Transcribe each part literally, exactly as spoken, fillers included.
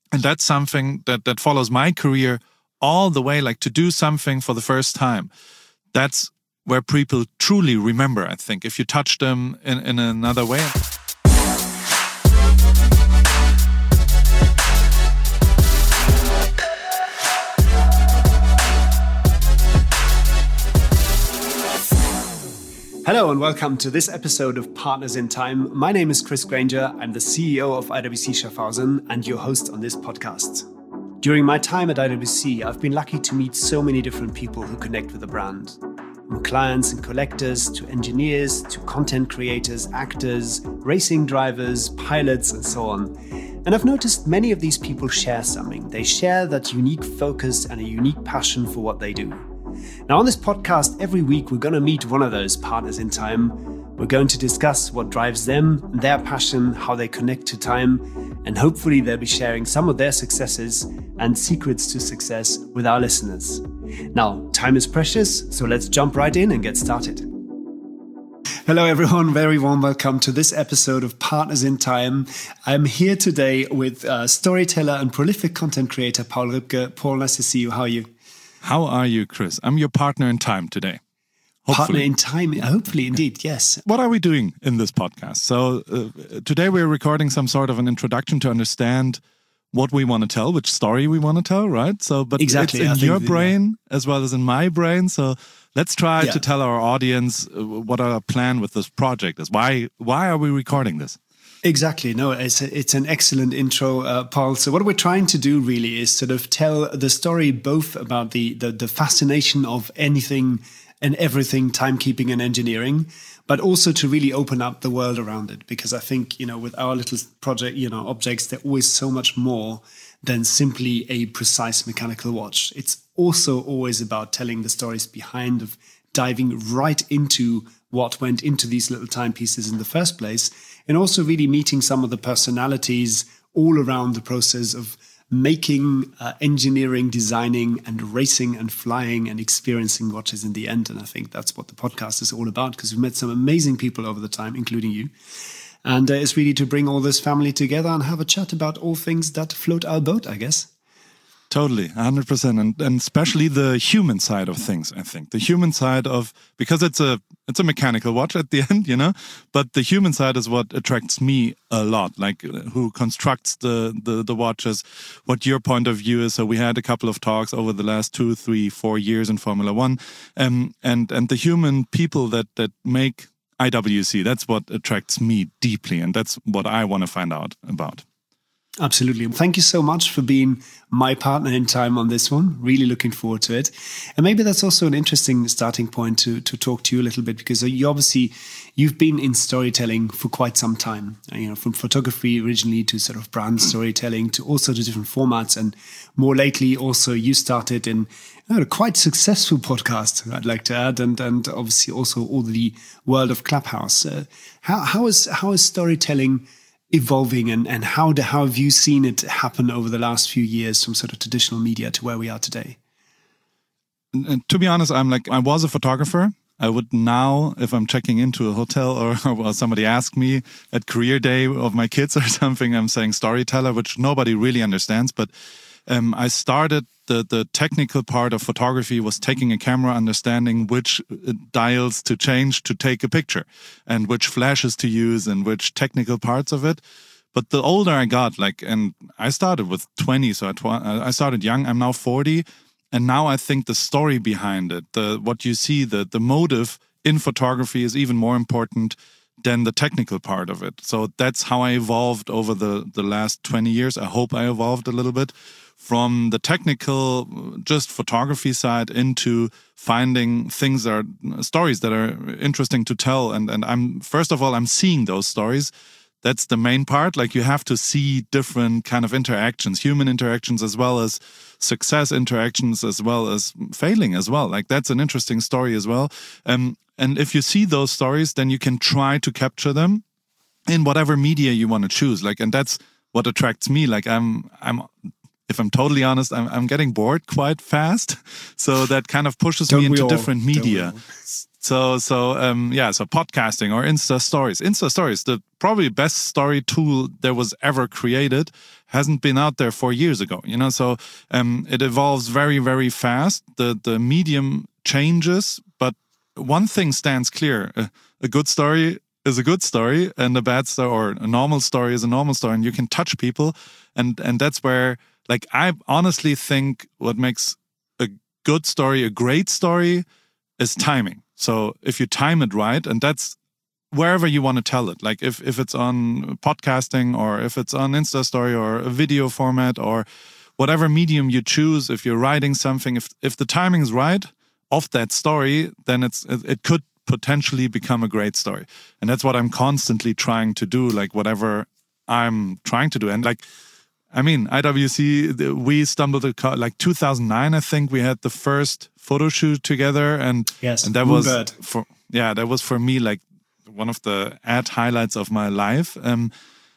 And that's something that, that follows my career all the way, like to do something for the first time. That's where people truly remember, I think, if you touch them in, in another way. Hello and welcome to this episode of Partners in Time. My name is Chris Granger. I'm the C E O of I W C Schaffhausen and your host on this podcast. During my time at I W C, I've been lucky to meet so many different people who connect with the brand. From clients and collectors to engineers to content creators, actors, racing drivers, pilots, and so on. And I've noticed many of these people share something. They share that unique focus and a unique passion for what they do. Now, on this podcast, every week, we're going to meet one of those partners in time. We're going to discuss what drives them, their passion, how they connect to time, and hopefully they'll be sharing some of their successes and secrets to success with our listeners. Now, time is precious, so let's jump right in and get started. Hello, everyone. Very warm welcome to this episode of Partners in Time. I'm here today with uh, storyteller and prolific content creator Paul Rübke. Paul, nice to see you. How are you? How are you, Chris? I'm your partner in time today. Hopefully. Partner in time, hopefully, indeed, yes. What are we doing in this podcast? So uh, today we're recording some sort of an introduction to understand what we want to tell, which story we want to tell, right? So, but exactly, it's in your brain yeah. as well as in my brain. So let's try yeah. to tell our audience what our plan with this project is. Why, why are we recording this? Exactly. No, it's a, it's an excellent intro, uh, Paul. So what we're trying to do really is sort of tell the story both about the, the, the fascination of anything and everything timekeeping and engineering, but also to really open up the world around it. Because I think, you know, with our little project, you know, objects, they're always so much more than simply a precise mechanical watch. It's also always about telling the stories behind, of diving right into what went into these little timepieces in the first place, and also really meeting some of the personalities all around the process of making, uh, engineering, designing, and racing and flying and experiencing watches in the end. And I think that's what the podcast is all about, because we've met some amazing people over the time, including you. And uh, it's really to bring all this family together and have a chat about all things that float our boat, I guess. Totally, one hundred percent, and and especially the human side of things. I think the human side of, because it's a it's a mechanical watch at the end, you know. But the human side is what attracts me a lot. Like who constructs the the the watches, what your point of view is. So we had a couple of talks over the last two, three, four years in Formula One, um, and and the human people that that make I W C. That's what attracts me deeply, and that's what I want to find out about. Absolutely. Thank you so much for being my partner in time on this one. Really looking forward to it. And maybe that's also an interesting starting point to, to talk to you a little bit, because you obviously, you've been in storytelling for quite some time, you know, from photography originally to sort of brand storytelling to all sorts of different formats. And more lately, also you started in you know, a quite successful podcast, I'd like to add, and, and obviously also all the world of Clubhouse. Uh, how, how is, how is storytelling evolving, and, and how, do, how have you seen it happen over the last few years from sort of traditional media to where we are today? And to be honest, I'm like, I was a photographer. I would now, if I'm checking into a hotel or, or somebody asked me at career day of my kids or something, I'm saying storyteller, which nobody really understands. But um, I started the, the technical part of photography was taking a camera, understanding which dials to change to take a picture and which flashes to use and which technical parts of it. But the older I got, like, and I started with twenty, so I started young, I'm now forty. And now I think the story behind it, the what you see, the the motive in photography is even more important than the technical part of it. So that's how I evolved over the, the last twenty years. I hope I evolved a little bit from the technical, just photography side into finding things that are stories that are interesting to tell. And, and I'm, first of all, I'm seeing those stories. That's the main part. Like you have to see different kind of interactions, human interactions, as well as success interactions, as well as failing as well. Like that's an interesting story as well. Um, and if you see those stories, then you can try to capture them in whatever media you want to choose. Like, and that's what attracts me. Like I'm, I'm, if I'm totally honest, I'm, I'm getting bored quite fast. So that kind of pushes Don't me into all. different media. So, so, um, yeah, so podcasting or Insta stories, Insta stories, the probably best story tool that was ever created, hasn't been out there four years ago, you know, so um, it evolves very, very fast. The the medium changes, but one thing stands clear. A, a good story is a good story, and a bad story or a normal story is a normal story, and you can touch people. And, and that's where, like, I honestly think what makes a good story a great story is timing. So if you time it right, and that's wherever you want to tell it, like if, if it's on podcasting or if it's on Insta story or a video format or whatever medium you choose, if you're writing something, if if the timing is right of that story, then it's it, it could potentially become a great story. And that's what I'm constantly trying to do, like whatever I'm trying to do. And like, I mean, I W C, we stumbled across, like two thousand nine, I think we had the first photo shoot together. And, yes, and that was for, yeah, that was for me like one of the ad highlights of my life. Um,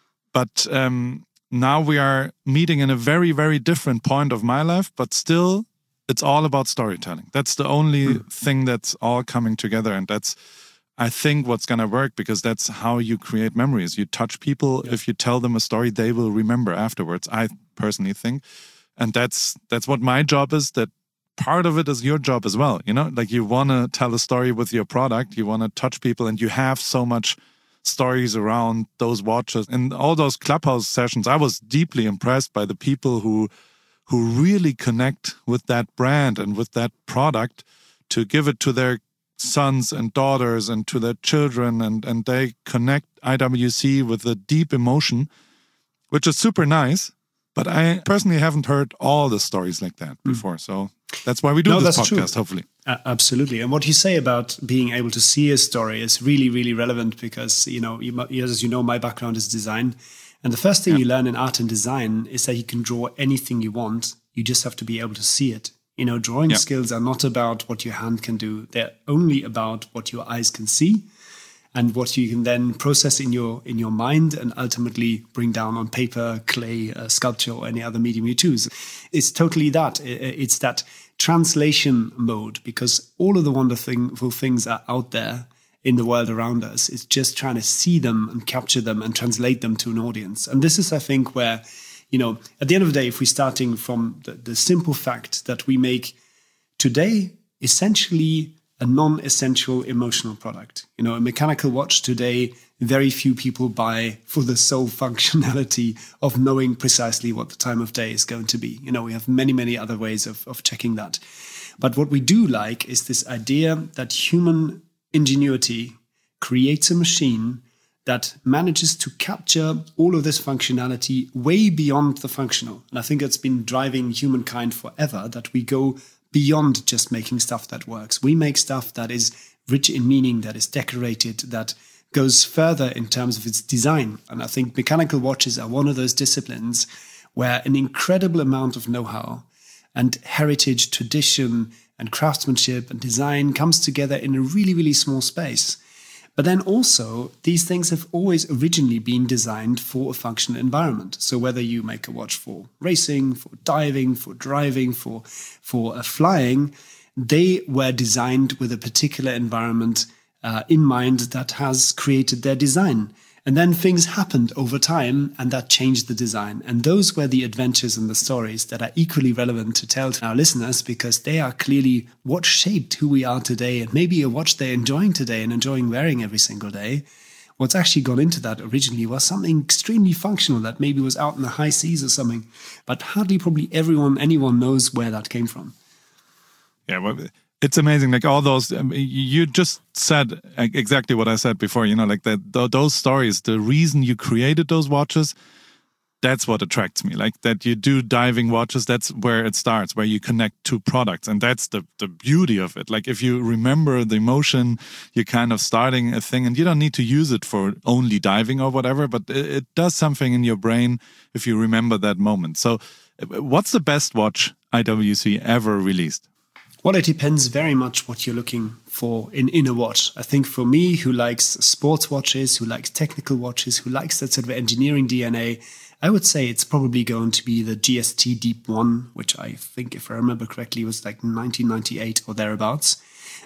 but um, now we are meeting in a very, very different point of my life, but still it's all about storytelling. That's the only mm. thing that's all coming together. And that's, I think, what's going to work, because that's how you create memories. You touch people. Yeah. If you tell them a story, they will remember afterwards, I personally think. And that's that's what my job is. That part of it is your job as well. You know, like you want to tell a story with your product. You want to touch people, and you have so much stories around those watches. And all those Clubhouse sessions, I was deeply impressed by the people who who really connect with that brand and with that product to give it to their sons and daughters and to their children, and, and they connect I W C with a deep emotion, which is super nice. But I personally haven't heard all the stories like that before. Mm. So that's why we do no, this podcast, true. hopefully. Uh, absolutely. And what you say about being able to see a story is really, really relevant, because, you know, you, as you know, my background is design. And the first thing yeah. you learn in art and design is that you can draw anything you want. You just have to be able to see it. You know, drawing yeah. skills are not about what your hand can do. They're only about what your eyes can see and what you can then process in your in your mind and ultimately bring down on paper, clay, uh, sculpture, or any other medium you choose. It's totally that. It's that translation mode, because all of the wonderful things are out there in the world around us. It's just trying to see them and capture them and translate them to an audience. And this is, I think, where, you know, at the end of the day, if we're starting from the, the simple fact that we make today essentially a non-essential emotional product. You know, a mechanical watch today, very few people buy for the sole functionality of knowing precisely what the time of day is going to be. You know, we have many, many other ways of, of checking that. But what we do like is this idea that human ingenuity creates a machine that manages to capture all of this functionality way beyond the functional. And I think it's been driving humankind forever, that we go beyond just making stuff that works. We make stuff that is rich in meaning, that is decorated, that goes further in terms of its design. And I think mechanical watches are one of those disciplines where an incredible amount of know-how and heritage, tradition, and craftsmanship and design comes together in a really, really small space. But then also, these things have always originally been designed for a functional environment. So whether you make a watch for racing, for diving, for driving, for, for uh, flying, they were designed with a particular environment uh, in mind that has created their design. And then things happened over time, and that changed the design. And those were the adventures and the stories that are equally relevant to tell to our listeners, because they are clearly what shaped who we are today, and maybe a watch they're enjoying today and enjoying wearing every single day. What's actually gone into that originally was something extremely functional that maybe was out in the high seas or something, but hardly probably everyone, anyone knows where that came from. Yeah, well, it's amazing. Like all those, um, you just said exactly what I said before, you know, like that, those stories, the reason you created those watches, that's what attracts me. Like that you do diving watches, that's where it starts, where you connect two products. And that's the, the beauty of it. Like if you remember the emotion, you're kind of starting a thing, and you don't need to use it for only diving or whatever, but it, it does something in your brain if you remember that moment. So what's the best watch I W C ever released? Well, it depends very much what you're looking for in, in a watch. I think for me, who likes sports watches, who likes technical watches, who likes that sort of engineering D N A, I would say it's probably going to be the G S T Deep One, which I think, if I remember correctly, was like nineteen ninety-eight or thereabouts.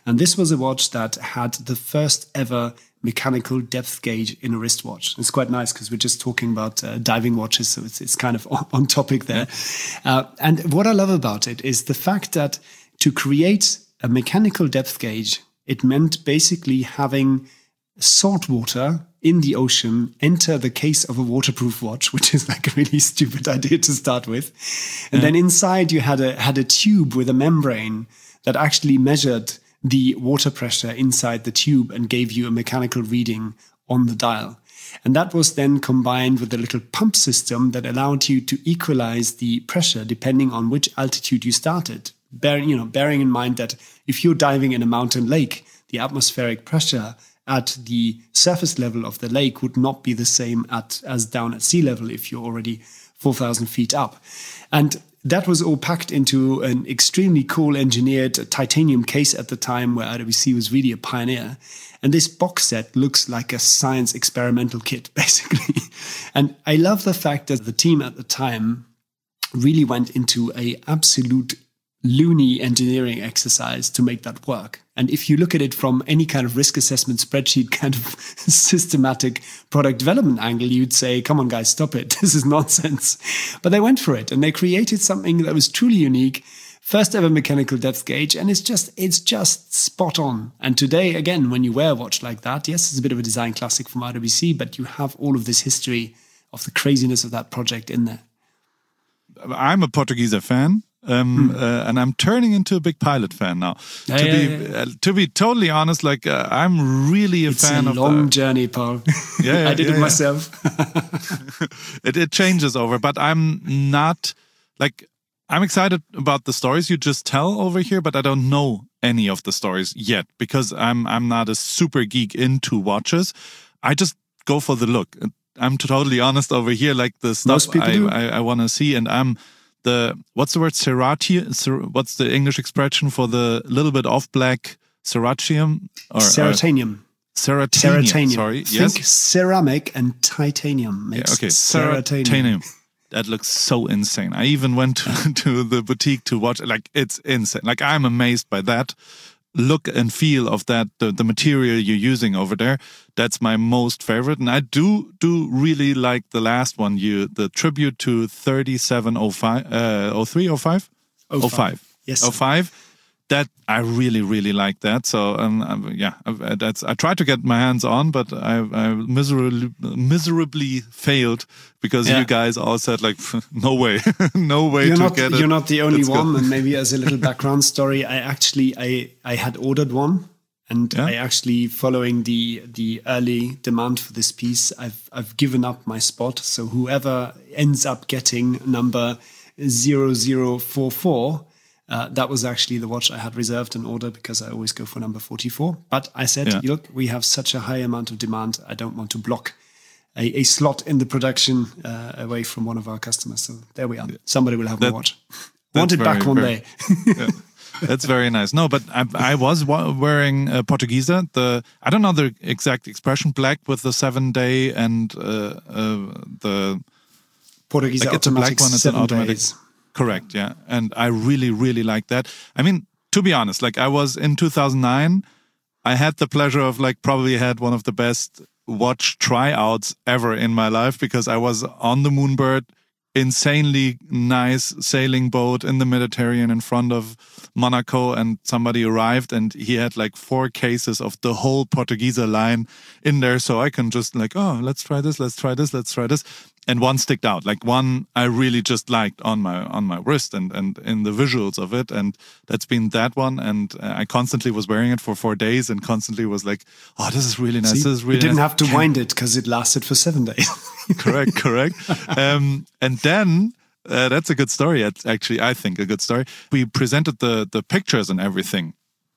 And this was a watch that had the first ever mechanical depth gauge in a wristwatch. It's quite nice because we're just talking about uh, diving watches, so it's, it's kind of on, on topic there. Uh, and what I love about it is the fact that to create a mechanical depth gauge, it meant basically having salt water in the ocean enter the case of a waterproof watch, which is like a really stupid idea to start with. And yeah. then inside you had a had a tube with a membrane that actually measured the water pressure inside the tube and gave you a mechanical reading on the dial. And that was then combined with a little pump system that allowed you to equalize the pressure depending on which altitude you started. Bearing, you know, bearing in mind that if you're diving in a mountain lake, the atmospheric pressure at the surface level of the lake would not be the same at as down at sea level if you're already four thousand feet up. And that was all packed into an extremely cool engineered titanium case at the time where I W C was really a pioneer. And this box set looks like a science experimental kit, basically. And I love the fact that the team at the time really went into a absolute loony engineering exercise to make that work. And if you look at it from any kind of risk assessment spreadsheet kind of systematic product development angle, you'd say, come on, guys, stop it. This is nonsense. But they went for it and they created something that was truly unique. First ever mechanical depth gauge. And it's just, it's just spot on. And today, again, when you wear a watch like that, yes, it's a bit of a design classic from I W C, but you have all of this history of the craziness of that project in there. I'm a Portugieser fan. Um, hmm. uh, and I'm turning into a big Pilot fan now. Yeah, to yeah, be yeah. Uh, to be totally honest, like uh, I'm really a it's fan a of long the journey, Paul. Yeah, yeah I did yeah, it yeah. myself. it, it changes over, but I'm not like I'm excited about the stories you just tell over here, but I don't know any of the stories yet because I'm I'm not a super geek into watches. I just go for the look. I'm totally honest over here, like the stuff I, I, I want to see, and I'm. The what's the word Cerati? What's the English expression for the little bit off black ceratium or ceratanium? Ceratanium. Ceratanium. Sorry, Think yes. ceramic and titanium makes yeah, okay. ceratanium. ceratanium. That looks so insane. I even went to, to the boutique to watch. Like it's insane. Like I'm amazed by that look and feel of that. The, the material you're using over there. That's my most favorite, and I do do really like the last one. You the tribute to thirty-seven oh five, uh, oh three, oh five, oh five, yes, oh five. That I really really like that. So um, yeah, that's I tried to get my hands on, but I, I miserably miserably failed because yeah. you guys all said like no way, no way you're to not, get it. You're not the only Let's one, go. And maybe as a little background story, I actually I I had ordered one. And yeah. I actually, following the the early demand for this piece, I've I've given up my spot. So whoever ends up getting number zero zero four four, uh, that was actually the watch I had reserved and ordered because I always go for number forty-four. But I said, yeah. look, we have such a high amount of demand. I don't want to block a, a slot in the production uh, away from one of our customers. So there we are. Somebody will have that, my watch. Want it back one very, day. yeah. That's very nice. No, but I, I was wearing a Portugieser. The I don't know the exact expression. Black with the seven day and uh, uh, the Portugieser like it's a black one. It's an automatic. Days. Correct. Yeah, and I really really like that. I mean, to be honest, like I was in two thousand nine. I had the pleasure of like probably had one of the best watch tryouts ever in my life because I was on the Moonbird. Insanely nice sailing boat in the Mediterranean in front of Monaco, and somebody arrived and he had like four cases of the whole Portugieser line in there, so I can just like, oh, let's try this, let's try this, let's try this, and one sticked out, like one I really just liked on my on my wrist and and in the visuals of it, and that's been that one, and I constantly was wearing it for four days and constantly was like, oh, this is really nice. See, this is really you didn't nice. have to Can wind it because it lasted for seven days. correct, correct. Um, and then uh, that's a good story. Actually, I think a good story. We presented the the pictures and everything,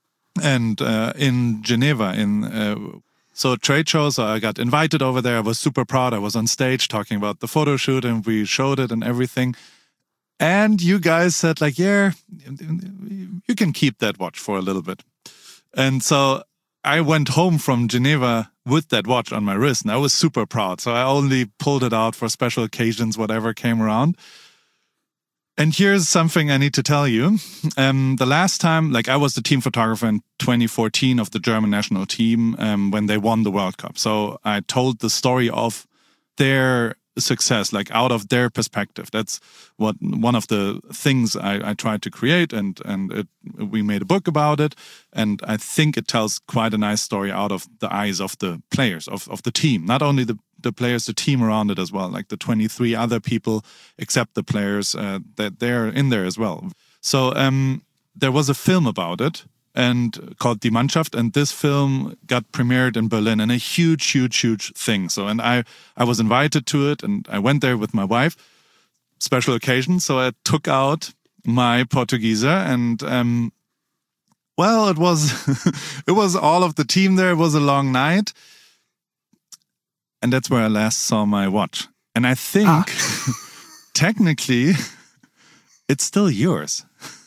and uh, in Geneva, in uh, so trade shows. So I got invited over there. I was super proud. I was on stage talking about the photo shoot, and we showed it and everything. And you guys said like, yeah, you can keep that watch for a little bit. And so I went home from Geneva with that watch on my wrist, and I was super proud. So I only pulled it out for special occasions, whatever came around. And here's something I need to tell you. Um, the last time, like I was the team photographer in twenty fourteen of the German national team um, when they won the World Cup. So I told the story of their success, like out of their perspective. That's what one of the things I, I tried to create, and and it, we made a book about it. And I think it tells quite a nice story out of the eyes of the players of of the team, not only the the players, the team around it as well, like the twenty-three other people, except the players, uh, that they're in there as well. So um, there was a film about it and called Die Mannschaft, and this film got premiered in Berlin, and a huge, huge, huge thing. So, and I, I was invited to it, and I went there with my wife, special occasion. So I took out my Portugieser, and um, well, it was it was all of the team there. It was a long night. And that's where I last saw my watch. And I think, ah. technically, it's still yours.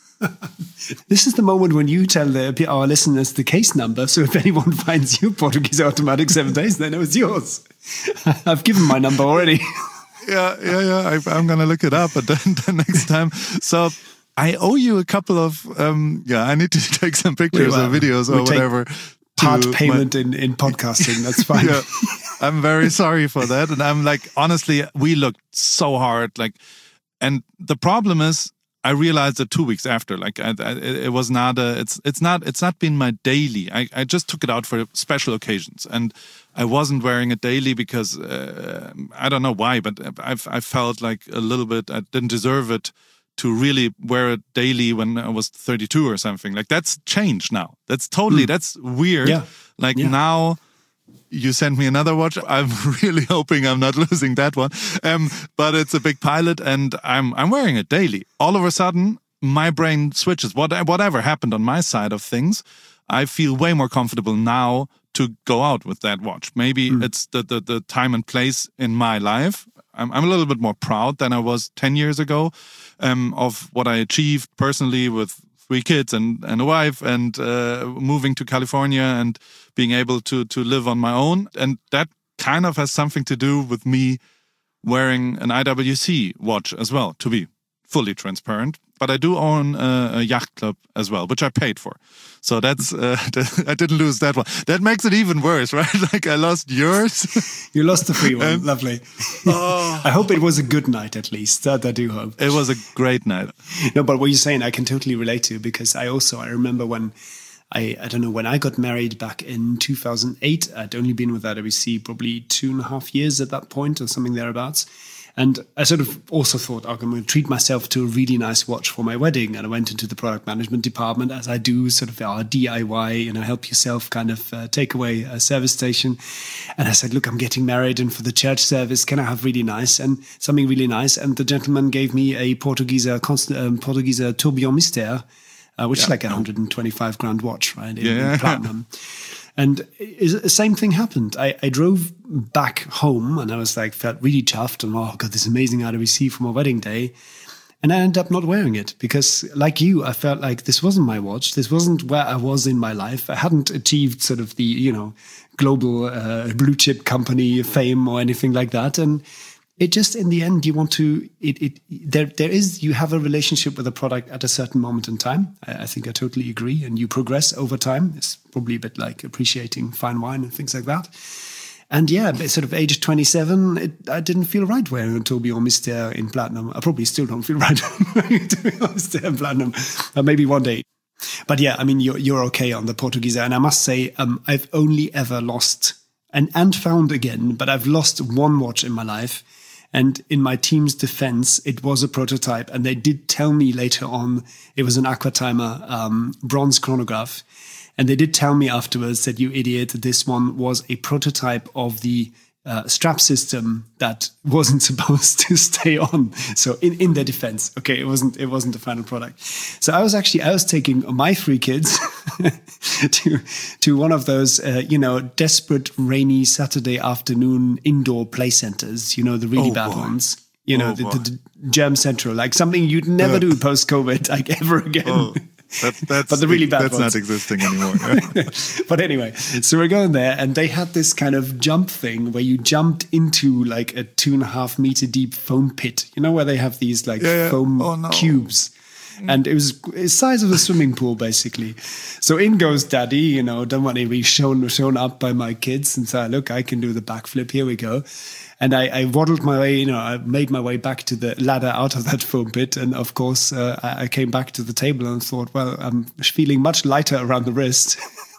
This is the moment when you tell the, our listeners the case number. So if anyone finds your Portuguese automatic seven days, they know it's yours. I've given my number already. yeah, yeah, yeah. I, I'm going to look it up. But then the next time. So I owe you a couple of, um, yeah, I need to take some pictures well, or videos or whatever. Part payment my, in, in podcasting. That's fine. Yeah. I'm very sorry for that. And I'm like, honestly, we looked so hard. Like, and the problem is, I realized it two weeks after. Like, I, I, it was not a. It's it's not. It's not been my daily. I, I just took it out for special occasions, and I wasn't wearing it daily because uh, I don't know why, but I've I felt like a little bit. I didn't deserve it to really wear it daily when I was thirty-two or something. Like, that's changed now. That's totally. Mm. That's weird. Yeah. Like yeah. now. You sent me another watch. I'm really hoping I'm not losing that one. Um, but it's a big Pilot, and I'm I'm wearing it daily. All of a sudden, my brain switches. What, whatever happened on my side of things, I feel way more comfortable now to go out with that watch. Maybe mm. it's the, the the time and place in my life. I'm I'm a little bit more proud than I was ten years ago um, of what I achieved personally with three kids and, and a wife, and uh, moving to California and being able to to live on my own. And that kind of has something to do with me wearing an I W C watch as well, to be fully transparent. But I do own a, a yacht club as well, which I paid for. So that's, uh, I didn't lose that one. That makes it even worse, right? Like, I lost yours. You lost the free one. And, lovely. Oh. I hope it was a good night, at least. That I do hope. It was a great night. No, but what you're saying, I can totally relate to, because I also, I remember when I, I don't know, when I got married back in two thousand eight, I'd only been with I W C probably two and a half years at that point or something thereabouts. And I sort of also thought, oh, I'm going to treat myself to a really nice watch for my wedding. And I went into the product management department, as I do, sort of our D I Y, you know, help yourself kind of uh, takeaway uh, service station. And I said, look, I'm getting married, and for the church service, can I have really nice and something really nice? And the gentleman gave me a Portugieser, um, Portugieser Tourbillon Mystère, uh, which yeah. is like a one hundred twenty-five grand watch, right? In, yeah. in platinum. And the same thing happened. I, I drove back home, and I was like, felt really chuffed, and oh, got this amazing I W C for my wedding day. And I ended up not wearing it because, like you, I felt like this wasn't my watch. This wasn't where I was in my life. I hadn't achieved sort of the, you know, global uh, blue chip company fame or anything like that. And it just, in the end, you want to, it, it, there, there is, you have a relationship with a product at a certain moment in time. I, I think I totally agree. And you progress over time. It's probably a bit like appreciating fine wine and things like that. And yeah, sort of age twenty-seven, it, I didn't feel right wearing a Tourbillon Mystère in platinum. I probably still don't feel right wearing a Tourbillon Mystère in platinum. Uh, maybe one day. But yeah, I mean, you're, you're okay on the Portugieser. And I must say, um, I've only ever lost and, and found again, but I've lost one watch in my life. And in my team's defense, it was a prototype. And they did tell me later on, it was an Aquatimer um, bronze chronograph. And they did tell me afterwards that, you idiot, this one was a prototype of the uh, strap system that wasn't supposed to stay on. So in, in their defense, okay, it wasn't it wasn't the final product. So I was actually, I was taking my three kids to to one of those, uh, you know, desperate rainy Saturday afternoon indoor play centers, you know, the really oh, bad boy. ones. You know, oh, the, the, the Germ Central, like something you'd never do post-COVID, like ever again. Oh. That's, that's, but the really bad that's ones. not existing anymore. But anyway, so we're going there, and they had this kind of jump thing where you jumped into like a two and a half meter deep foam pit. You know, where they have these like yeah, yeah. foam Oh, no. cubes. And it was the size of a swimming pool, basically. So in goes Daddy, you know, don't want to be shown, shown up by my kids and say, look, I can do the backflip. Here we go. And I, I waddled my way, you know, I made my way back to the ladder out of that foam pit. And of course, uh, I, I came back to the table and thought, well, I'm feeling much lighter around the wrist.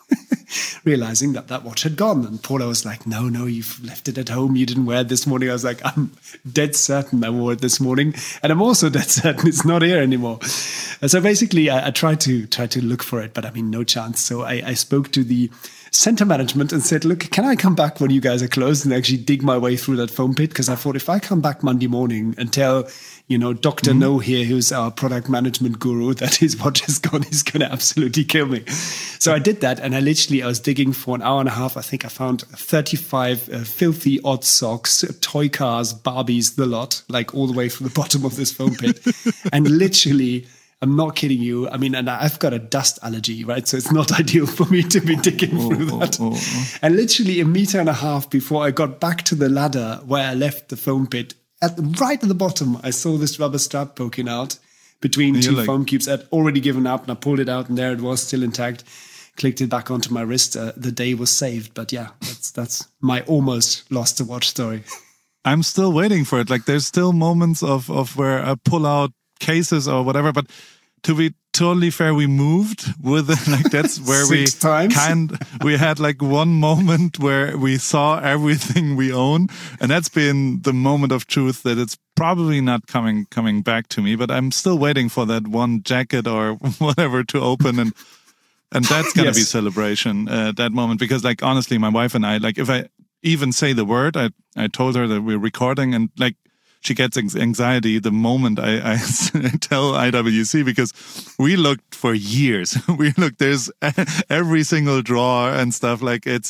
Realizing that that watch had gone. And Paula was like, no, no, you've left it at home. You didn't wear it this morning. I was like, I'm dead certain I wore it this morning. And I'm also dead certain it's not here anymore. And so basically, I, I tried to try to look for it, but I mean, no chance. So I, I spoke to the center management and said, look, can I come back when you guys are closed and actually dig my way through that foam pit? Because I thought if I come back Monday morning and tell, you know, Doctor Mm-hmm. No here, who's our product management guru, that his watch is gone, he's going to absolutely kill me. So I did that. And I literally, I was digging for an hour and a half. I think I found thirty-five uh, filthy odd socks, toy cars, Barbies, the lot, like all the way from the bottom of this foam pit. And literally, I'm not kidding you. I mean, and I've got a dust allergy, right? So it's not ideal for me to be digging oh, through that. Oh, oh. And literally a meter and a half before I got back to the ladder where I left the foam pit, at the, right at the bottom, I saw this rubber strap poking out between two like, foam cubes. I'd already given up, and I pulled it out, and there it was, still intact. Clicked it back onto my wrist. Uh, the day was saved. But yeah, that's that's my almost lost the watch story. I'm still waiting for it. Like, there's still moments of of where I pull out cases or whatever, but to be totally fair, we moved with like that's where we times? kind we had like one moment where we saw everything we own, and that's been the moment of truth that it's probably not coming coming back to me. But I'm still waiting for that one jacket or whatever to open, and and that's gonna yes. be celebration uh, that moment, because like honestly, my wife and I, like if I even say the word, I I told her that we're recording, and like. She gets anxiety the moment I, I tell I W C, because we looked for years. We looked, there's every single drawer and stuff. Like it's,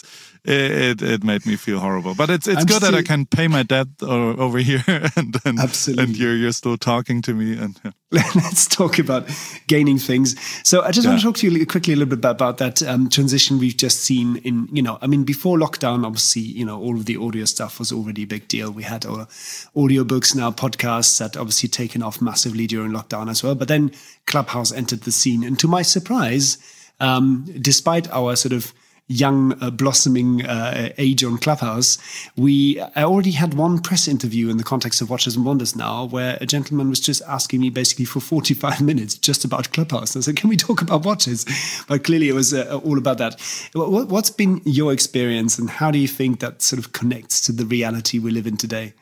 it, it made me feel horrible. But it's, it's I'm good still, that I can pay my debt or, over here, and and, absolutely. and you're you're still talking to me. And yeah. Let's talk about gaining things. So I just yeah. want to talk to you quickly a little bit about, about that um, transition we've just seen in, you know, I mean, before lockdown, obviously, you know, all of the audio stuff was already a big deal. We had our audiobooks, now podcasts, that obviously taken off massively during lockdown as well. But then Clubhouse entered the scene. And to my surprise, um, despite our sort of young uh, blossoming uh, age on Clubhouse, we I already had one press interview in the context of Watches and Wonders now, where a gentleman was just asking me basically for forty-five minutes just about Clubhouse. And I said, can we talk about watches? But clearly it was uh, all about that. What, what's been your experience, and how do you think that sort of connects to the reality we live in today?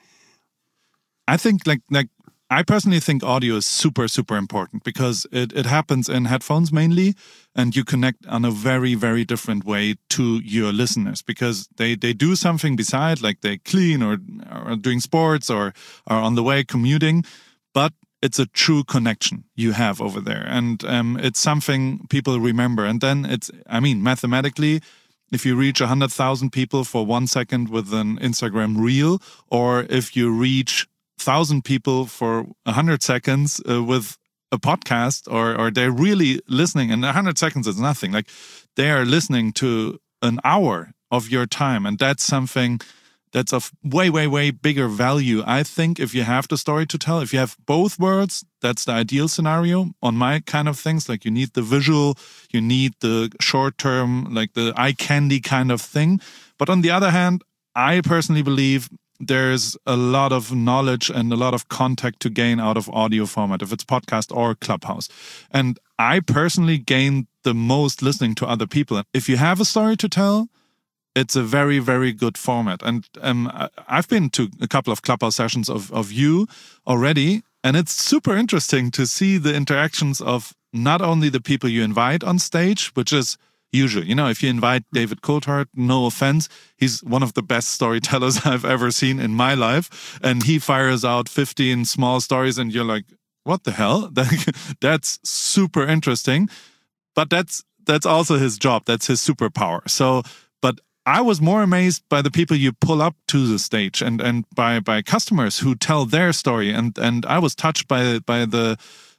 I think like like I personally think audio is super, super important, because it, it happens in headphones mainly, and you connect on a very, very different way to your listeners, because they, they do something beside, like they clean or are doing sports or are on the way commuting, but it's a true connection you have over there. And um, it's something people remember. And then it's, I mean, mathematically, if you reach one hundred thousand people for one second with an Instagram reel, or if you reach thousand people for a hundred seconds uh, with a podcast, or or they're really listening, and a hundred seconds is nothing. Like, they are listening to an hour of your time, and that's something that's of way, way, way bigger value. I think if you have the story to tell, if you have both worlds, that's the ideal scenario on my kind of things. Like, you need the visual, you need the short term, like the eye candy kind of thing. But on the other hand, I personally believe there's a lot of knowledge and a lot of contact to gain out of audio format, if it's podcast or Clubhouse. And I personally gain the most listening to other people. If you have a story to tell, it's a very, very good format. And um, I've been to a couple of Clubhouse sessions of, of you already, and it's super interesting to see the interactions of not only the people you invite on stage, which is usual. You know, if you invite David Coulthard, no offense, he's one of the best storytellers I've ever seen in my life. And he fires out fifteen small stories, and you're like, what the hell? That's super interesting. But that's that's also his job. That's his superpower. So, but I was more amazed by the people you pull up to the stage, and, and by, by customers who tell their story. And, and I was touched by, by the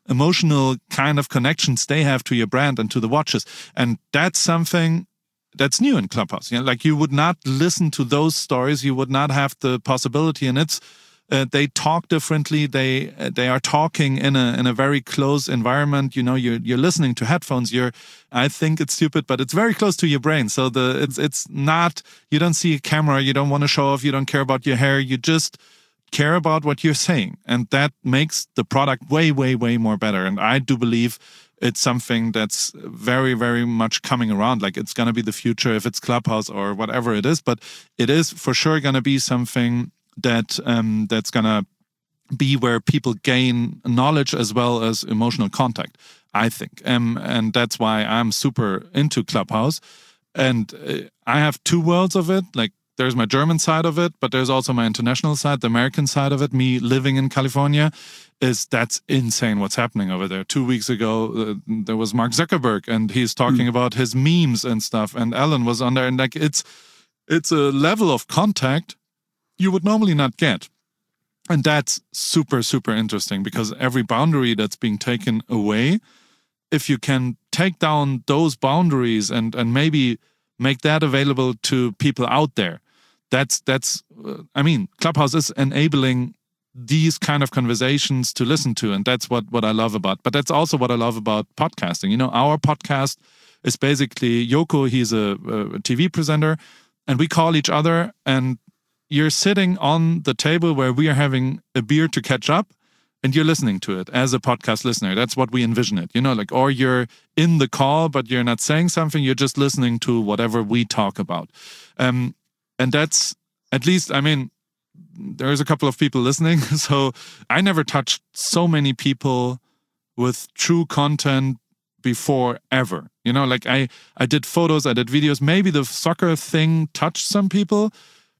emotional kind of connections they have to your brand and to the watches. And that's something that's new in Clubhouse. You know, like you would not listen to those stories. You would not have the possibility. And it's, uh, they talk differently. They, uh, they are talking in a, in a very close environment. You know, you're, you're listening to headphones. You're, I think it's stupid, but it's very close to your brain. So the, it's, it's not, you don't see a camera. You don't want to show off. You don't care about your hair. You just care about what you're saying. And that makes the product way, way, way more better. And I do believe it's something that's very, very much coming around. Like it's going to be the future if it's Clubhouse or whatever it is. But it is for sure going to be something that um, that's going to be where people gain knowledge as well as emotional contact, I think. Um, and that's why I'm super into Clubhouse. And uh, I have two worlds of it. Like there's my German side of it, but there's also my international side, the American side of it. Me living in California, is that's insane what's happening over there. Two weeks ago, uh, there was Mark Zuckerberg, and he's talking mm. about his memes and stuff. And Ellen was on there, and like it's it's a level of contact you would normally not get. And that's super, super interesting because every boundary that's being taken away, if you can take down those boundaries and and maybe make that available to people out there, that's that's uh, I mean, Clubhouse is enabling these kind of conversations to listen to, and that's what what I love about. But that's also what I love about podcasting. You know, our podcast is basically Joko. He's a, a T V presenter, and we call each other, and you're sitting on the table where we are having a beer to catch up, and you're listening to it as a podcast listener. That's what we envision it, you know, like, or you're in the call, but you're not saying something. You're just listening to whatever we talk about. Um, and that's, at least, I mean, there's a couple of people listening. So I never touched so many people with true content before ever. You know, like I, I did photos, I did videos. Maybe the soccer thing touched some people,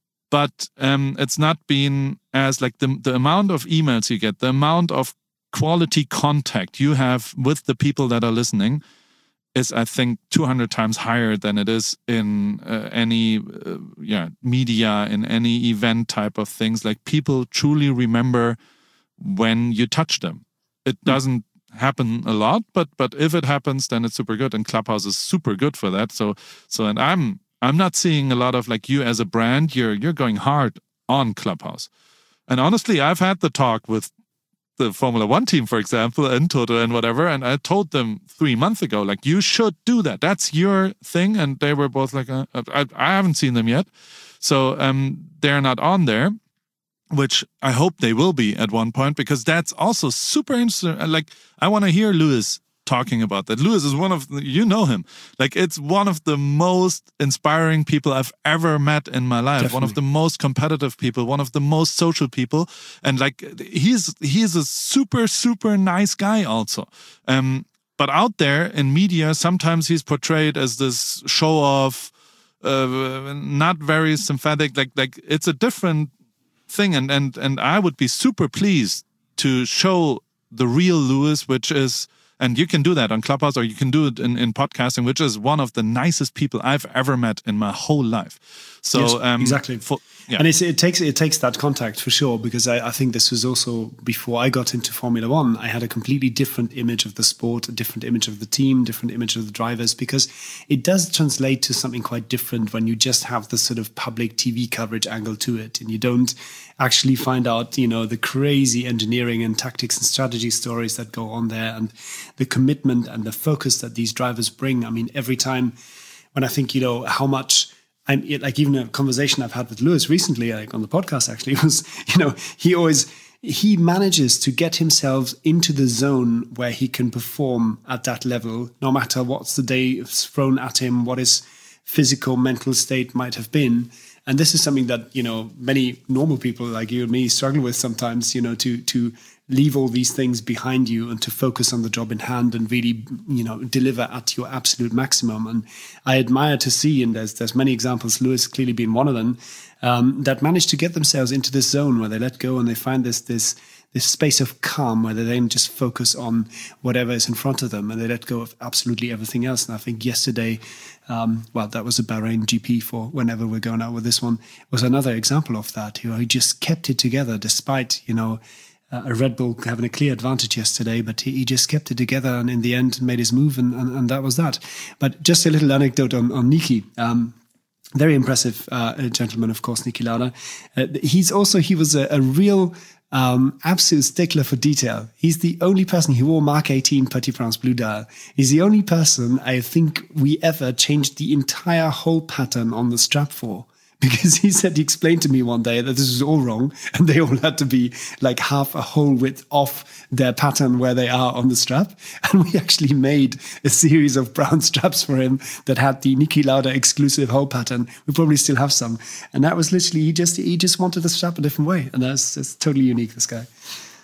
but um, it's not been as like the, the amount of emails you get, the amount of quality contact you have with the people that are listening is, I think, two hundred times higher than it is in uh, any uh, yeah media, in any event type of things. Like people truly remember when you touch them. It doesn't happen a lot, but but if it happens, then it's super good. And Clubhouse is super good for that. So so and I'm I'm not seeing a lot of like you as a brand. You're you're going hard on Clubhouse. And honestly, I've had the talk with the Formula One team, for example, and Toto and whatever, and I told them three months ago, like, you should do that. That's your thing. And they were both like, uh, I, I haven't seen them yet. So um, they're not on there, which I hope they will be at one point, because that's also super interesting. Like, I want to hear Lewis talking about that. Lewis is one of the, you know him, like it's one of the most inspiring people I've ever met in my life. Definitely. One of the most competitive people, one of the most social people, and like he's he's a super super nice guy also. Um, but out there in media, sometimes he's portrayed as this show off, uh, not very sympathetic. Like like it's a different thing, and and and I would be super pleased to show the real Lewis, which is. And you can do that on Clubhouse, or you can do it in, in podcasting, which is one of the nicest people I've ever met in my whole life. So yes, um, exactly. For, yeah. And it's, it takes it takes that contact for sure, because I, I think this was also before I got into Formula One. I had a completely different image of the sport, a different image of the team, different image of the drivers, because it does translate to something quite different when you just have the sort of public T V coverage angle to it, and you don't actually find out, you know, the crazy engineering and tactics and strategy stories that go on there, and the commitment and the focus that these drivers bring. I mean, every time when I think, you know, how much I'm like, even a conversation I've had with Lewis recently, like on the podcast actually, was, you know, he always, he manages to get himself into the zone where he can perform at that level, no matter what's the day thrown at him, what his physical, mental state might have been. And this is something that, you know, many normal people like you and me struggle with sometimes, you know, to to leave all these things behind you and to focus on the job in hand and really, you know, deliver at your absolute maximum. And I admire to see, and there's there's many examples, Lewis clearly being one of them, um, that managed to get themselves into this zone where they let go and they find this this this space of calm where they then just focus on whatever is in front of them and they let go of absolutely everything else. And I think yesterday, um, well, that was a Bahrain G P for whenever we're going out with this one, was another example of that. You know, he just kept it together despite, you know, a Red Bull having a clear advantage yesterday, but he, he just kept it together and in the end made his move, and, and, and that was that. But just a little anecdote on, on Niki. Um, very impressive uh, gentleman, of course, Niki Lauda. Uh, he's also, he was a, a real um, absolute stickler for detail. He's the only person who wore Mark eighteen Petit France Blue Dial. He's the only person I think we ever changed the entire hole pattern on the strap for. Because he said, he explained to me one day that this was all wrong and they all had to be like half a hole width off their pattern where they are on the strap. And we actually made a series of brown straps for him that had the Niki Lauda exclusive hole pattern. We probably still have some. And that was literally, he just he just wanted the strap a different way. And that's, that's totally unique, this guy.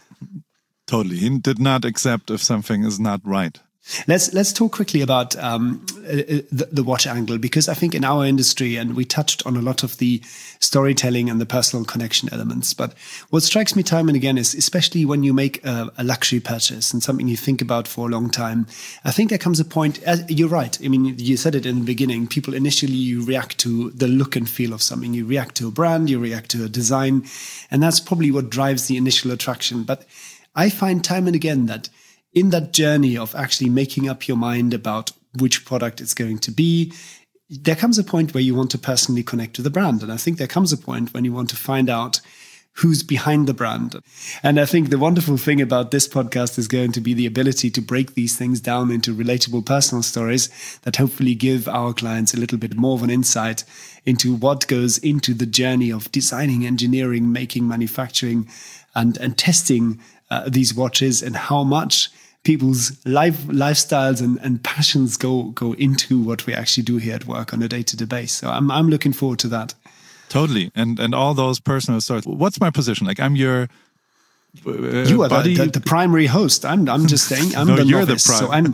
Totally. He did not accept if something is not right. Let's let's talk quickly about um, the, the watch angle, because I think in our industry, and we touched on a lot of the storytelling and the personal connection elements, but what strikes me time and again is, especially when you make a, a luxury purchase and something you think about for a long time, I think there comes a point, uh, you're right, I mean, you said it in the beginning, people initially, you react to the look and feel of something, you react to a brand, you react to a design, and that's probably what drives the initial attraction. But I find time and again that in that journey of actually making up your mind about which product it's going to be, there comes a point where you want to personally connect to the brand. And I think there comes a point when you want to find out who's behind the brand. And I think the wonderful thing about this podcast is going to be the ability to break these things down into relatable personal stories that hopefully give our clients a little bit more of an insight into what goes into the journey of designing, engineering, making, manufacturing, and, and testing uh, these watches, and how much people's life lifestyles and, and passions go go into what we actually do here at work on a day-to-day basis. So I'm I'm looking forward to that. Totally, and and all those personal stories. What's my position? Like, I'm your uh, you are buddy. the, the, the primary host. I'm I'm just saying I'm no, the you're novice, the so I'm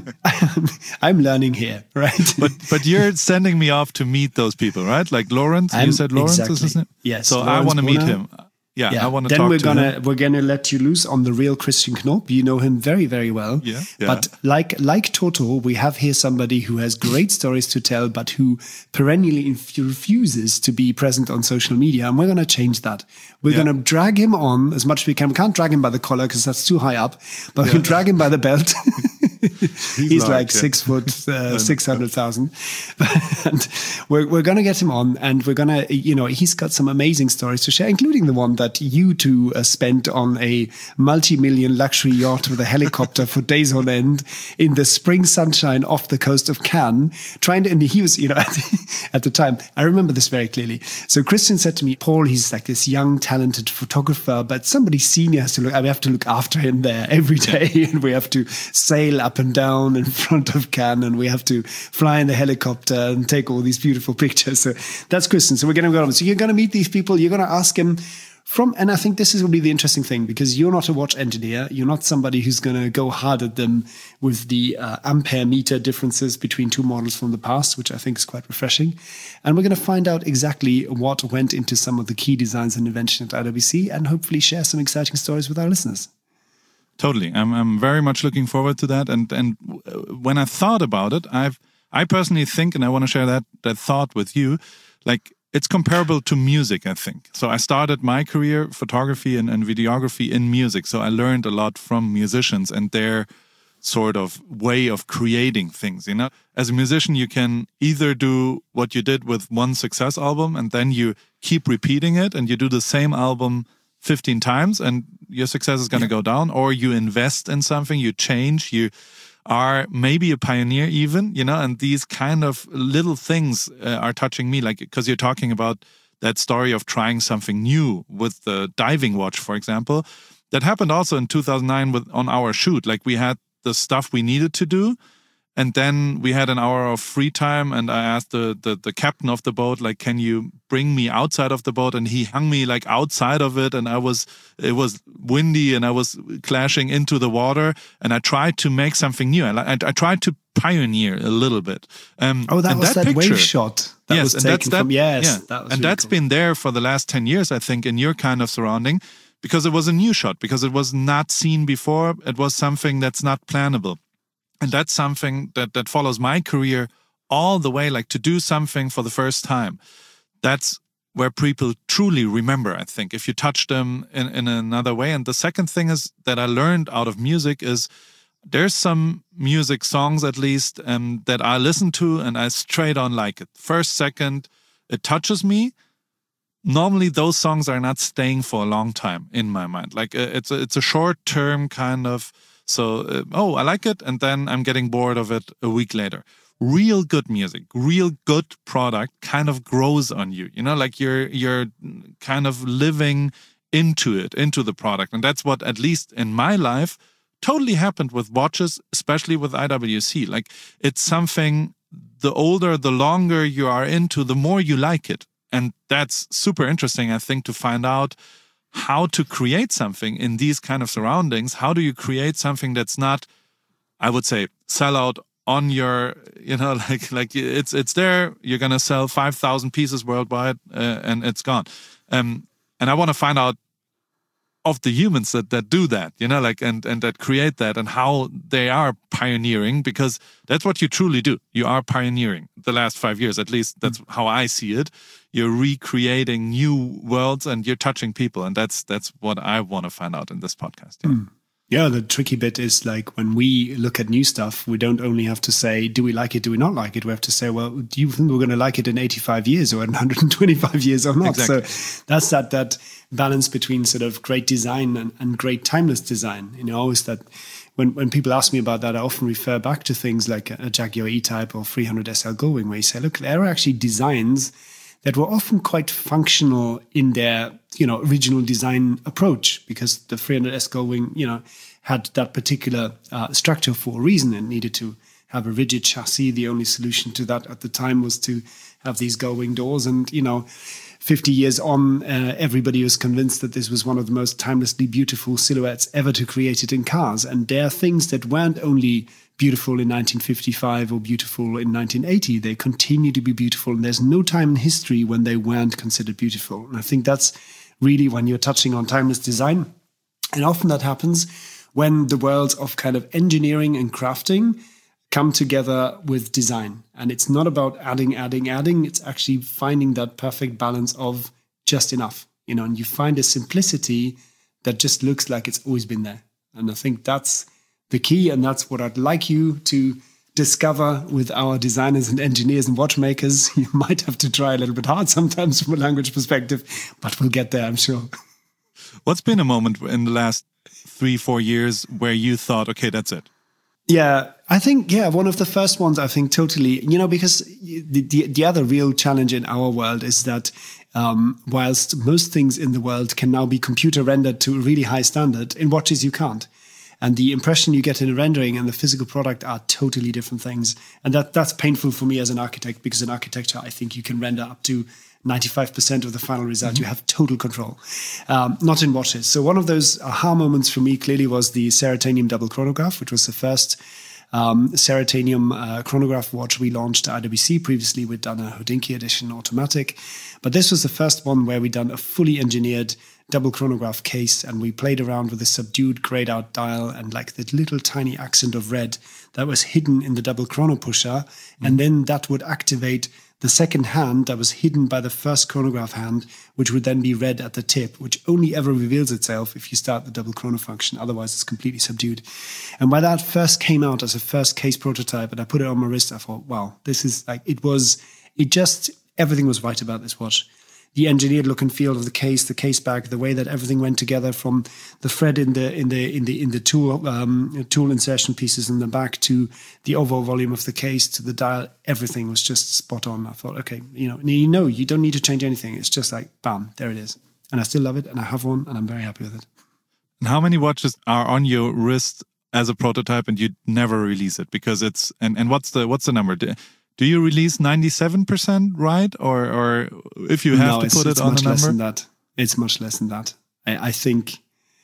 I'm learning here, right? But but you're sending me off to meet those people, right? Like Lawrence. I'm, you said Lawrence exactly. is his name. Yes. So Lawrence I want to meet Brunner. him. Yeah, Yeah. I want to then talk we're to gonna him. we're gonna let you loose on the real Christian Knoop. You know him very very well. Yeah, yeah. But like like Toto, we have here somebody who has great stories to tell, but who perennially inf- refuses to be present on social media. And we're gonna change that. We're Yeah. gonna drag him on as much as we can. We can't drag him by the collar because that's too high up. But we can drag him by the belt. He's, He's large, like yeah. six foot, uh, six hundred thousand. And we're we're gonna get him on, and we're gonna, you know, he's got some amazing stories to share, including the one that you two uh, spent on a multi-million luxury yacht with a helicopter for days on end in the spring sunshine off the coast of Cannes, trying to. And he was, you know, at the, at the time, I remember this very clearly. So Christian said to me, "Paul, he's like this young, talented photographer, but somebody senior has to look. We have to look after him there every day, and we have to sail up and down in front of Cannes, and we have to fly in the helicopter and take all these beautiful pictures." So that's Christian. So we're going to go on. So you're going to meet these people. You're going to ask him from, and I think this is going to be the interesting thing, because you're not a watch engineer. You're not somebody who's going to go hard at them with the uh, ampere meter differences between two models from the past, which I think is quite refreshing. And we're going to find out exactly what went into some of the key designs and inventions at I W C, and hopefully share some exciting stories with our listeners. Totally. I'm I'm very much looking forward to that. And and when I thought about it, I've I personally think, and I want to share that that thought with you, like it's comparable to music, I think. So I started my career, photography and, and videography, in music. So I learned a lot from musicians and their sort of way of creating things, you know? As a musician, you can either do what you did with one success album and then you keep repeating it and you do the same album fifteen times and your success is going to yeah. go down, or you invest in something, you change, you are maybe a pioneer even, you know, and these kind of little things uh, are touching me, like, because you're talking about that story of trying something new with the diving watch, for example. That happened also in two thousand nine with on our shoot. Like, we had the stuff we needed to do, and then we had an hour of free time, and I asked the, the the captain of the boat, like, can you bring me outside of the boat? And he hung me like outside of it, and I was it was windy, and I was clashing into the water, and I tried to make something new. I, I, I tried to pioneer a little bit. Um, oh, that and was that, that wave picture, shot. That yes, was and taken that's that. From, yes, yeah. that was and really that's cool. been there for the last ten years, I think, in your kind of surrounding, because it was a new shot, because it was not seen before. It was something that's not plannable. And that's something that, that follows my career all the way, like to do something for the first time. That's where people truly remember, I think, if you touch them in, in another way. And the second thing is that I learned out of music is there's some music songs, at least, um, that I listen to and I straight on like it. First, second, it touches me. Normally, those songs are not staying for a long time in my mind. Like uh, it's a, it's a short term kind of, so, uh, oh, I like it. And then I'm getting bored of it a week later. Real good music, real good product kind of grows on you. You know, like you're, you're kind of living into it, into the product. And that's what, at least in my life, totally happened with watches, especially with I W C. Like it's something, the older, the longer you are into, the more you like it. And that's super interesting, I think, to find out how to create something in these kind of surroundings. How do you create something that's not, I would say, sell out on your, you know, like like it's it's there, you're going to sell five thousand pieces worldwide uh, and it's gone. Um, and I want to find out of the humans that, that do that, you know, like, and, and that create that and how they are pioneering, because that's what you truly do. You are pioneering the last five years, at least that's mm. how I see it. You're recreating new worlds and you're touching people. And that's, that's what I want to find out in this podcast. Yeah. Mm. Yeah, the tricky bit is like when we look at new stuff, we don't only have to say, do we like it, do we not like it? We have to say, well, do you think we're going to like it in eighty-five years or in one hundred twenty-five years or not? Exactly. So that's that that balance between sort of great design and, and great timeless design. You know, always that when, when people ask me about that, I often refer back to things like a, a Jaguar E-Type or three hundred S L Goldwing, where you say, look, there are actually designs that were often quite functional in their, you know, original design approach, because the three hundred S Goldwing, you know, had that particular uh, structure for a reason and needed to have a rigid chassis. The only solution to that at the time was to have these Goldwing doors. And, you know, fifty years on, uh, everybody was convinced that this was one of the most timelessly beautiful silhouettes ever to create it in cars. And there are things that weren't only beautiful in nineteen fifty-five or beautiful in nineteen eighty. They continue to be beautiful. And there's no time in history when they weren't considered beautiful. And I think that's really when you're touching on timeless design. And often that happens when the worlds of kind of engineering and crafting come together with design. And it's not about adding, adding, adding. It's actually finding that perfect balance of just enough, you know, and you find a simplicity that just looks like it's always been there. And I think that's the key. And that's what I'd like you to discover with our designers and engineers and watchmakers. You might have to try a little bit hard sometimes from a language perspective, but we'll get there, I'm sure. What's been a moment in the last three, four years where you thought, okay, that's it? Yeah, I think, yeah, one of the first ones, I think totally, you know, because the, the, the other real challenge in our world is that um, whilst most things in the world can now be computer rendered to a really high standard, in watches you can't. And the impression you get in a rendering and the physical product are totally different things. And that that's painful for me as an architect, because in architecture, I think you can render up to ninety-five percent of the final result. Mm-hmm. You have total control, um, not in watches. So one of those aha moments for me clearly was the Ceratanium double chronograph, which was the first um, Ceratanium uh, chronograph watch we launched at I W C. Previously, we'd done a Hodinkee edition automatic, but this was the first one where we'd done a fully engineered double chronograph case, and we played around with a subdued grayed out dial and like the little tiny accent of red that was hidden in the double chrono pusher. Mm. And then that would activate the second hand that was hidden by the first chronograph hand, which would then be read at the tip, which only ever reveals itself if you start the double chrono function. Otherwise, it's completely subdued. And when that first came out as a first case prototype and I put it on my wrist, I thought, wow, this is like, it was, it just, everything was right about this watch. The engineered look and feel of the case, the case back, the way that everything went together, from the thread in the in the in the in the tool um, tool insertion pieces in the back to the overall volume of the case to the dial, everything was just spot on. I thought, okay, you know, you know, you don't need to change anything. It's just like, bam, there it is. And I still love it, and I have one, and I'm very happy with it. And how many watches are on your wrist as a prototype, and you never release it because it's and and what's the what's the number? Do you release ninety-seven percent, right? Or or if you have no, to put it on a number? It's much less than that. It's much less than that. I, I think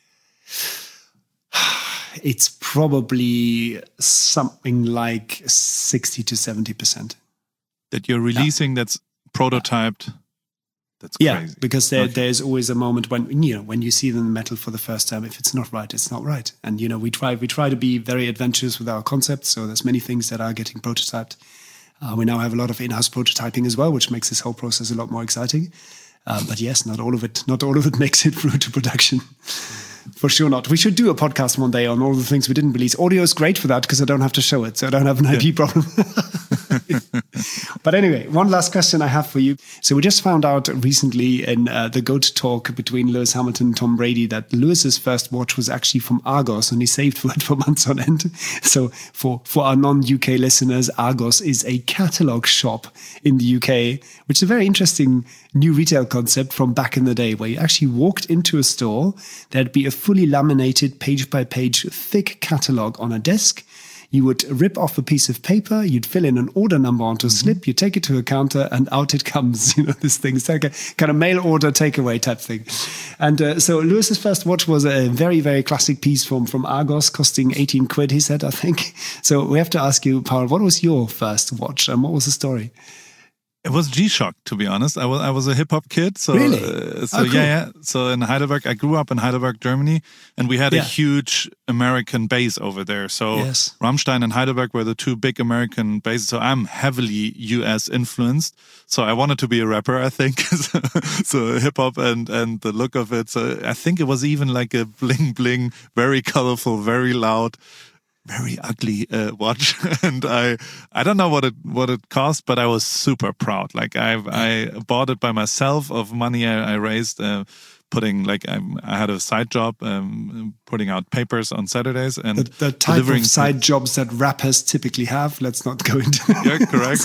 it's probably something like sixty to seventy percent. That you're releasing yeah. that's prototyped? That's yeah, crazy. Because there, okay. there's always a moment when, you know, when you see the metal for the first time, if it's not right, it's not right. And, you know, we try, we try to be very adventurous with our concepts. So there's many things that are getting prototyped. Uh, we now have a lot of in-house prototyping as well, which makes this whole process a lot more exciting. Uh, but yes, not all of it, not all of it makes it through to production. For sure not. We should do a podcast one day on all the things we didn't release. Audio is great for that because I don't have to show it, so I don't have an I P yeah. problem. But anyway, one last question I have for you. So we just found out recently in uh, the GOAT talk between Lewis Hamilton and Tom Brady that Lewis's first watch was actually from Argos, and he saved for it for months on end. So for, for our non-U K listeners, Argos is a catalog shop in the U K, which is a very interesting new retail concept from back in the day, where you actually walked into a store, there'd be a fully laminated page-by-page thick catalog on a desk. You would rip off a piece of paper, you'd fill in an order number onto a mm-hmm. slip, you take it to a counter, and out it comes. You know, this thing. It's like a kind of mail order takeaway type thing. And uh, so Lewis's first watch was a very, very classic piece from, from Argos, costing eighteen quid, he said, I think. So we have to ask you, Paul, what was your first watch and what was the story? It was G-Shock, to be honest. I was I was a hip hop kid, so really? uh, so oh, cool. yeah, yeah. So in Heidelberg, I grew up in Heidelberg, Germany, and we had yeah. a huge American base over there. So yes. Rammstein and Heidelberg were the two big American bases. So I'm heavily U S influenced. So I wanted to be a rapper, I think. so, so hip hop and and the look of it. So I think it was even like a bling bling, very colorful, very loud, very ugly uh, watch, and I I don't know what it what it cost, but I was super proud. Like I I bought it by myself of money I, I raised, uh, putting like I, I had a side job, um, putting out papers on Saturdays and the, the type delivering of side jobs that rappers typically have. Let's not go into yeah, correct,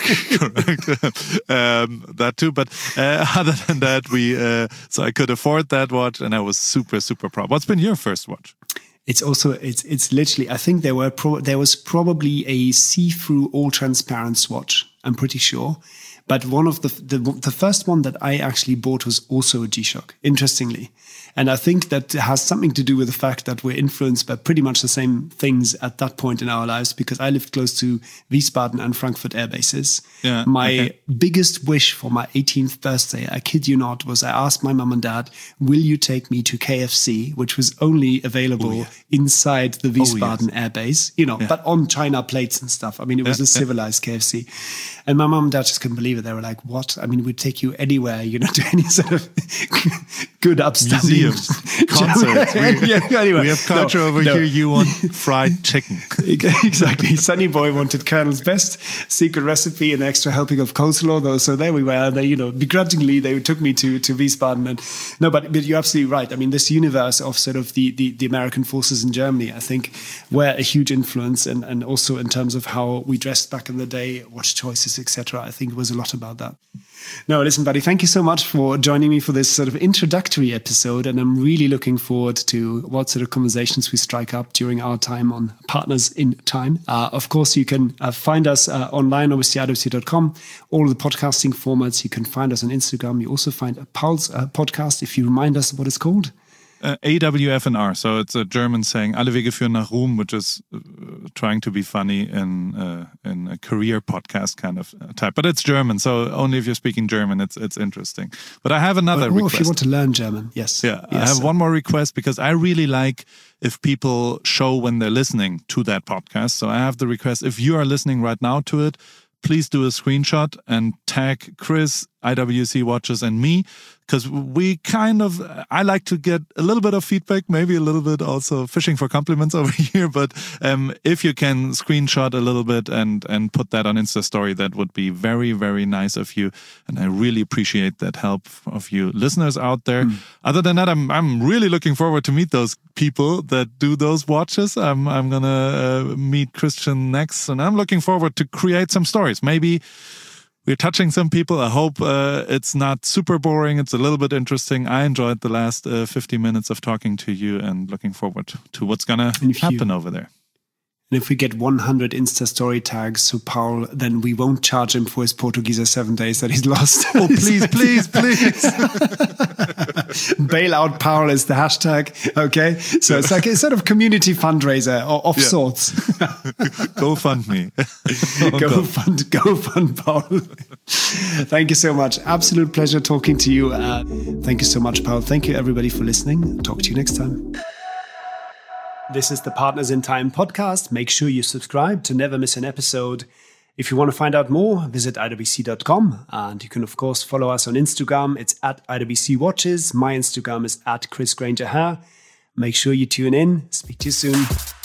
correct. um, that too. But uh, other than that, we uh, so I could afford that watch, and I was super super proud. What's been your first watch? It's also, it's it's literally, I think there were pro- there was probably a see-through all transparent swatch, I'm pretty sure. But one of the, the, the first one that I actually bought was also a G-Shock, interestingly. And I think that has something to do with the fact that we're influenced by pretty much the same things at that point in our lives, because I lived close to Wiesbaden and Frankfurt air bases. Yeah, my okay. biggest wish for my eighteenth birthday, I kid you not, was I asked my mum and dad, will you take me to K F C, which was only available oh, yeah. inside the Wiesbaden oh, yes. air base, you know, yeah. but on China plates and stuff. I mean, it was yeah, a civilized yeah. K F C. And my mum and dad just couldn't believe it. They were like, what? I mean, we'd take you anywhere, you know, to any sort of good upstanding concerts. We, yeah, anyway, we have culture no, over no. here. You want fried chicken. Exactly. Sunny Boy wanted Colonel's Best, secret recipe, and extra helping of coleslaw. Though, so there we were. And they, you know, begrudgingly, they took me to, to Wiesbaden. And no, but, but you're absolutely right. I mean, this universe of sort of the, the, the American forces in Germany, I think, were a huge influence. And, and also in terms of how we dressed back in the day, watch choices, et cetera. I think it was a lot about that. No, listen, buddy, thank you so much for joining me for this sort of introductory episode. And I'm really looking forward to what sort of conversations we strike up during our time on Partners in Time. Uh, of course, you can uh, find us uh, online, obviously, I W C dot com, all the podcasting formats. You can find us on Instagram. You also find a Paul's uh, podcast, if you remind us what it's called. Uh, A W F N R, so it's a German saying, Alle Wege führen nach Ruhm, which is uh, trying to be funny in uh, in a career podcast kind of uh, type. But it's German, so only if you're speaking German, it's it's interesting. But I have another but, oh, request. If you want to learn German, yes. Yeah, yes, I have sir. one more request, because I really like if people show when they're listening to that podcast. So I have the request, if you are listening right now to it, please do a screenshot and tag Chris, I W C Watches, and me, because we kind of, I like to get a little bit of feedback, maybe a little bit also fishing for compliments over here. But um, if you can screenshot a little bit and, and put that on Insta story, that would be very, very nice of you. And I really appreciate that help of you listeners out there. Mm. Other than that, I'm I'm really looking forward to meet those people that do those watches. I'm, I'm going to uh, meet Christian next, and I'm looking forward to create some stories. Maybe we're touching some people. I hope uh, it's not super boring. It's a little bit interesting. I enjoyed the last uh, fifty minutes of talking to you, and looking forward to what's going to happen you, over there. And if we get one hundred Insta story tags to Paul, then we won't charge him for his Portuguese seven days that he's lost. Oh, please, please, please. Bail out Paul is the hashtag. Okay. So it's like a sort of community fundraiser of yeah. sorts. Go fund me. go, go fund, go fund Paul. Thank you so much. Absolute pleasure talking to you. Uh, thank you so much, Paul. Thank you, everybody, for listening. Talk to you next time. This is the Partners in Time podcast. Make sure you subscribe to never miss an episode. If you want to find out more, visit I W C dot com. And you can, of course, follow us on Instagram. It's at I W C Watches. My Instagram is at Chris Granger Hair. Make sure you tune in. Speak to you soon.